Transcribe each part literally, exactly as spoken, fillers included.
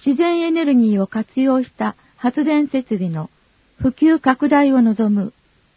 自然エネルギーを活用した発電設備の普及拡大を望む。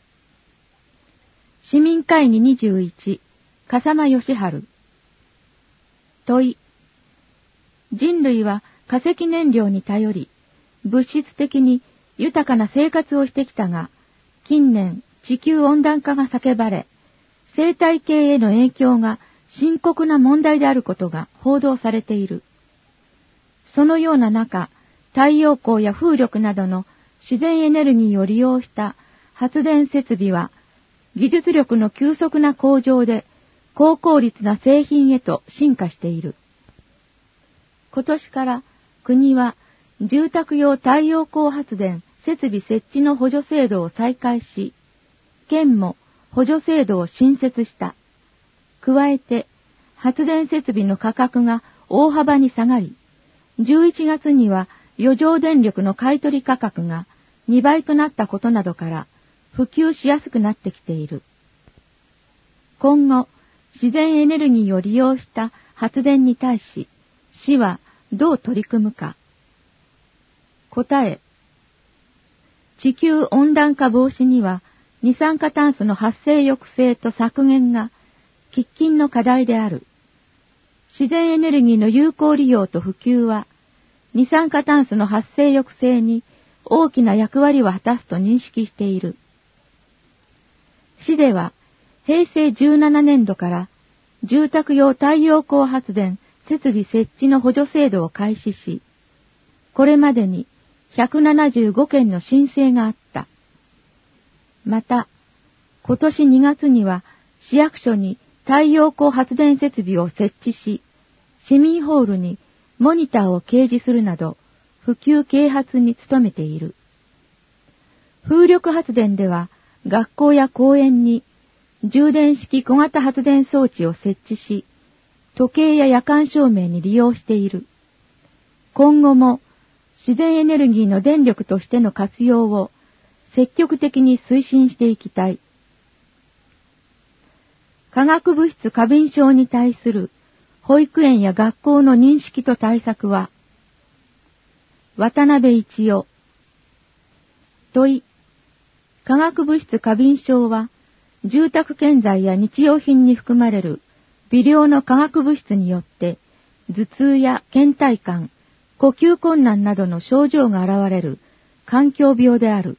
市民会議にじゅういち、笠間義治。問い。人類は化石燃料に頼り、物質的に豊かな生活をしてきたが、近年地球温暖化が叫ばれ、生態系への影響が深刻な問題であることが報道されている。そのような中、太陽光や風力などの自然エネルギーを利用した発電設備は、技術力の急速な向上で高効率な製品へと進化している。今年から国は住宅用太陽光発電設備設置の補助制度を再開し、県も補助制度を新設した。加えて、発電設備の価格が大幅に下がり、じゅういちがつには余剰電力の買取価格がにばいとなったことなどから、普及しやすくなってきている。今後、自然エネルギーを利用した発電に対し、市はどう取り組むか。答え。地球温暖化防止には、二酸化炭素の発生抑制と削減が喫緊の課題である。自然エネルギーの有効利用と普及は、二酸化炭素の発生抑制に大きな役割を果たすと認識している。市では、へいせいじゅうななねんどから住宅用太陽光発電設備設置の補助制度を開始し、これまでにひゃくななじゅうごけんの申請があった。また、今年にがつには市役所に太陽光発電設備を設置し、市民ホールにモニターを掲示するなど、普及啓発に努めている。風力発電では、学校や公園に充電式小型発電装置を設置し、時計や夜間照明に利用している。今後も自然エネルギーの電力としての活用を積極的に推進していきたい。化学物質過敏症に対する保育園や学校の認識と対策は、渡辺一夫。問い。化学物質過敏症は、住宅建材や日用品に含まれる微量の化学物質によって、頭痛や倦怠感、呼吸困難などの症状が現れる環境病である。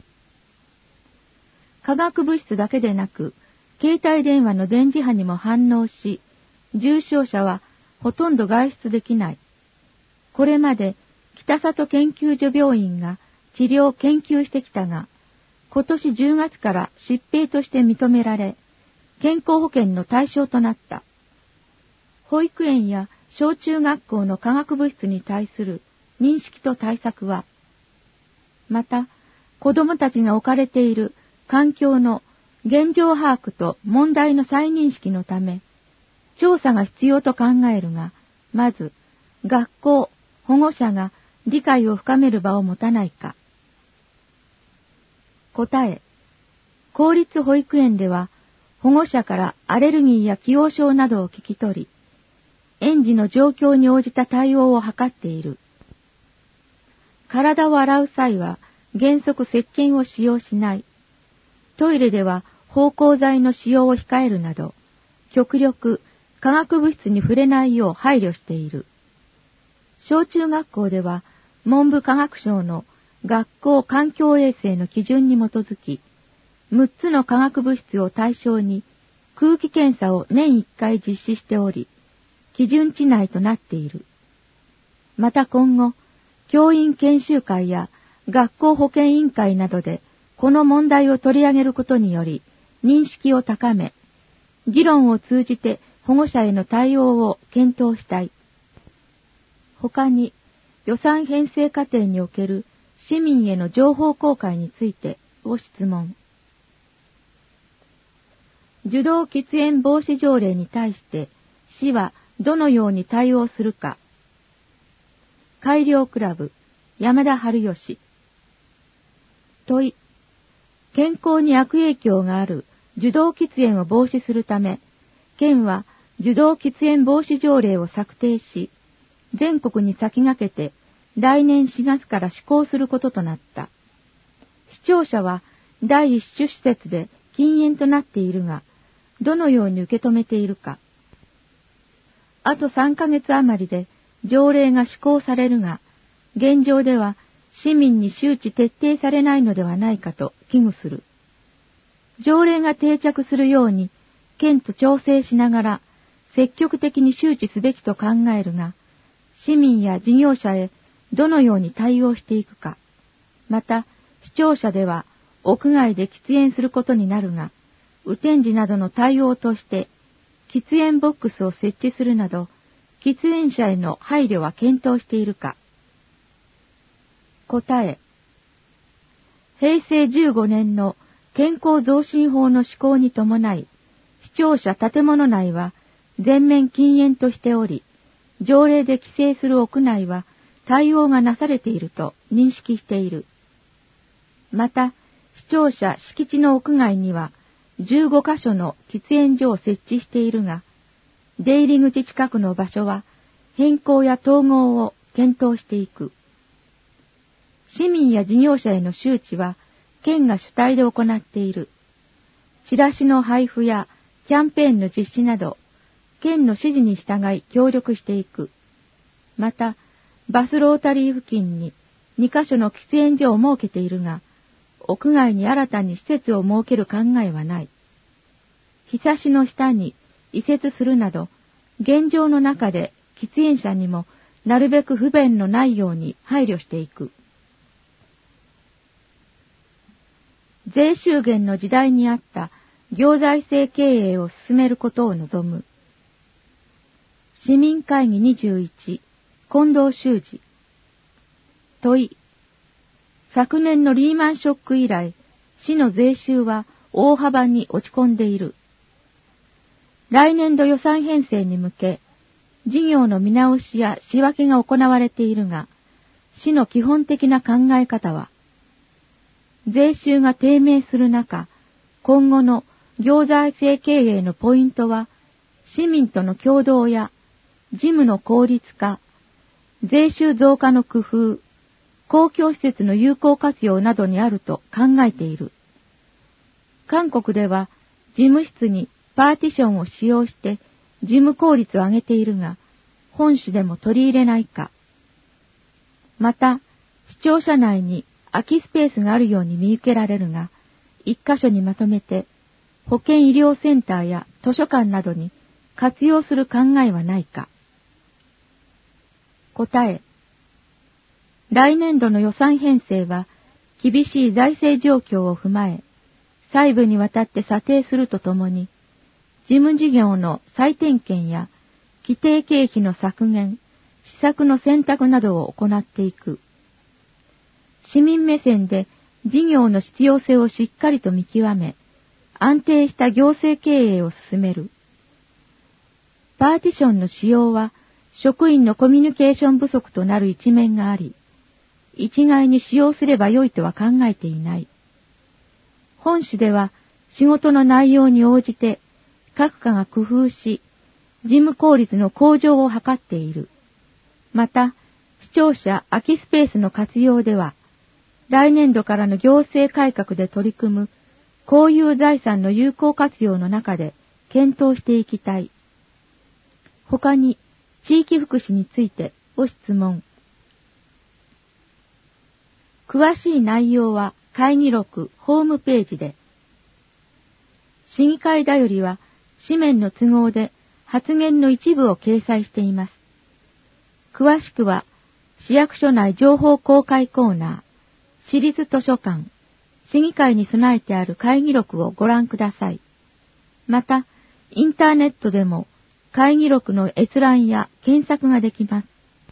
化学物質だけでなく、携帯電話の電磁波にも反応し、重症者はほとんど外出できない。これまで北里研究所病院が治療研究してきたが、今年じゅうがつから疾病として認められ、健康保険の対象となった。保育園や小中学校の化学物質に対する認識と対策は、また子どもたちが置かれている環境の現状把握と問題の再認識のため、調査が必要と考えるが、まず学校、保護者が理解を深める場を持たないか。答え。公立保育園では保護者からアレルギーや既往症などを聞き取り、園児の状況に応じた対応を図っている。体を洗う際は原則石鹸を使用しない。トイレでは芳香剤の使用を控えるなど、極力化学物質に触れないよう配慮している。小中学校では文部科学省の学校環境衛生の基準に基づき、むっつの化学物質を対象に空気検査を年いっかい実施しており、基準値内となっている。また今後、教員研修会や学校保健委員会などでこの問題を取り上げることにより認識を高め、議論を通じて保護者への対応を検討したい。他に予算編成過程における市民への情報公開についてを質問。受動喫煙防止条例に対して市はどのように対応するか。改良クラブ山田春吉。問い。健康に悪影響がある受動喫煙を防止するため、県は受動喫煙防止条例を策定し、全国に先駆けて来年しがつから施行することとなった。視聴者は第一種施設で禁煙となっているが、どのように受け止めているか。あとさんかげつ余りで条例が施行されるが、現状では市民に周知徹底されないのではないかと危惧する。条例が定着するように、県と調整しながら積極的に周知すべきと考えるが、市民や事業者へどのように対応していくか、また視聴者では屋外で喫煙することになるが、雨天時などの対応として喫煙ボックスを設置するなど、喫煙者への配慮は検討しているか。答え。へいせいじゅうごねんの健康増進法の施行に伴い、視聴者建物内は全面禁煙としており、条例で規制する屋内は対応がなされていると認識している。また、視聴者敷地の屋外にはじゅうごかしょの喫煙所を設置しているが、出入り口近くの場所は変更や統合を検討していく。市民や事業者への周知は県が主体で行っている。チラシの配布やキャンペーンの実施など、県の指示に従い協力していく。また、バスロータリー付近ににかしょの喫煙所を設けているが、屋外に新たに施設を設ける考えはない。ひさしの下に移設するなど、現状の中で喫煙者にもなるべく不便のないように配慮していく。税収減の時代にあった行財政経営を進めることを望む。市民会議にじゅういち、近藤修司。問い。昨年のリーマンショック以来、市の税収は大幅に落ち込んでいる。来年度予算編成に向け、事業の見直しや仕分けが行われているが、市の基本的な考え方は、税収が低迷する中、今後の行財政経営のポイントは、市民との協働や事務の効率化、税収増加の工夫、公共施設の有効活用などにあると考えている。韓国では事務室にパーティションを使用して事務効率を上げているが、本市でも取り入れないか。また、視聴者内に空きスペースがあるように見受けられるが、一箇所にまとめて保健医療センターや図書館などに活用する考えはないか。答え。来年度の予算編成は厳しい財政状況を踏まえ、細部にわたって査定するとともに、事務事業の再点検や規定経費の削減、施策の選択などを行っていく。市民目線で事業の必要性をしっかりと見極め、安定した行政経営を進める。パーティションの使用は職員のコミュニケーション不足となる一面があり、一概に使用すればよいとは考えていない。本市では仕事の内容に応じて各課が工夫し、事務効率の向上を図っている。また、視聴者空きスペースの活用では、来年度からの行政改革で取り組む公有財産の有効活用の中で検討していきたい。他に、地域福祉についてご質問。詳しい内容は会議録ホームページで。市議会だよりは紙面の都合で発言の一部を掲載しています。詳しくは市役所内情報公開コーナー、市立図書館、市議会に備えてある会議録をご覧ください。また、インターネットでも会議録の閲覧や検索ができます。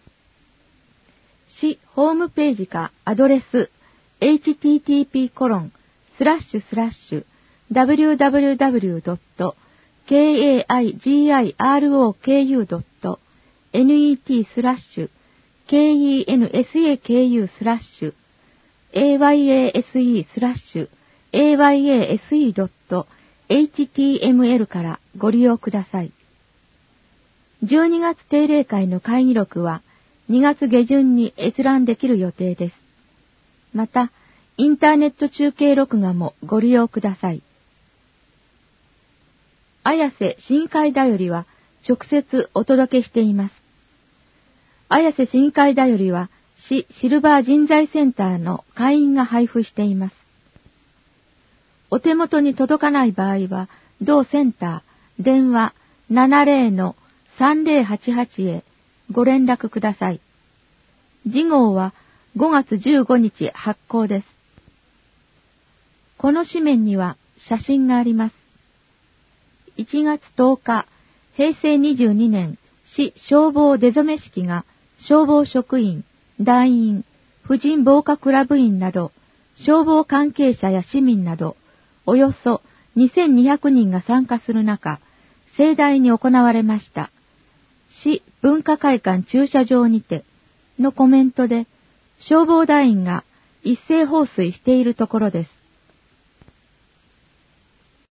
市ホームページかアドレス エイチティーティーピーコロンスラッシュスラッシュダブリューダブリューダブリュードットケーエーアイジーアイアールオーケーユードットネットスラッシュケーイーエヌエスエーケーユースラッシュエーワイエーエスイースラッシュエーワイエーエスイードットエイチティーエムエル からご利用ください。じゅうにがつ定例会の会議録はにがつ下旬に閲覧できる予定です。また、インターネット中継録画もご利用ください。綾瀬深海だよりは直接お届けしています。綾瀬深海だよりは市シルバー人材センターの会員が配布しています。お手元に届かない場合は、同センター、電話 ななぜろのさんぜろはちはち へご連絡ください。次号はごがつじゅうごにち発行です。この紙面には写真があります。いちがつとおか、へいせいにじゅうにねん市消防出初め式が消防職員、団員、婦人防火クラブ員など、消防関係者や市民など、およそにせんにひゃくにんが参加する中、盛大に行われました。市文化会館駐車場にてのコメントで、消防団員が一斉放水しているところです。